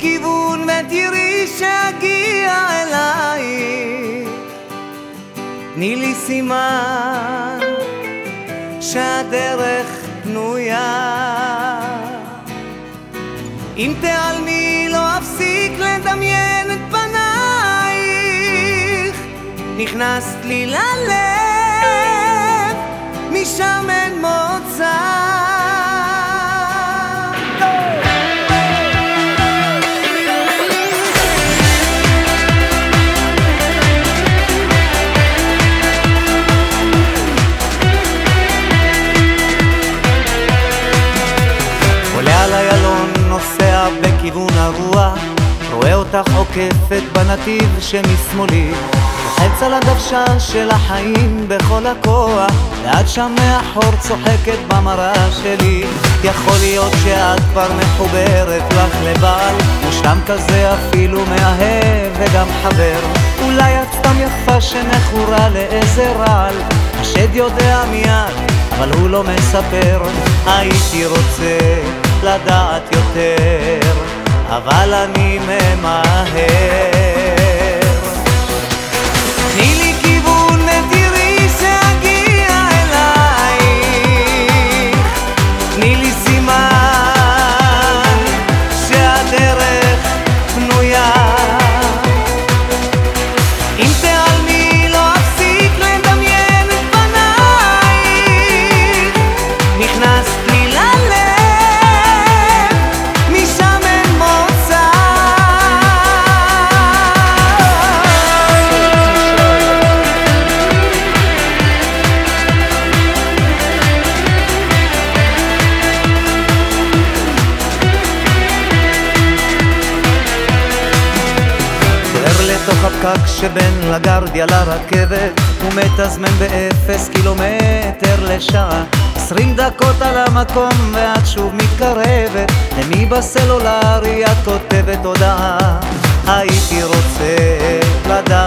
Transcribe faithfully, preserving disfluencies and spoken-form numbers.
כיוון ותראי שאגיע אלייך. תני לי סימן שהדרך פנויה. אם תעלמי לא אפסיק לדמיין את פנייך. נכנסת לי ללב, משם אין מוצא. עולה על איילון, נוסע בכיוון הרוח, רואה אותך עוקפת בנתיב שמשמאלי, לוחץ על הדוושה של החיים בכל הכוח, ועד שם מאחור צוחקת במראה שלי. יכול להיות שאת כבר מחוברת לך לבעל מושלם כזה, אפילו מאהב וגם חבר. אולי את סתם יפה שמכורה לאיזה רעל, השד יודע מיד אבל הוא לא מספר. הייתי רוצה לדעת יותר, אבל אני ממהר. תני לי כיוון ותראי שאגיע אלייך. תני לי סימן שהדרך פנויה. אם תעלמי לא אפסיק לדמיין את פנייך. נכנסת לי ללב, משם אין מוצא. לתוך הפקק שבין לגרדיה לרכבת, הוא מתזמן באפס קילומטר לשעה. עשרים דקות על המקום ואת שוב מתקרבת, למי בסלולרי את כותבת הודעה. הייתי רוצה לדעת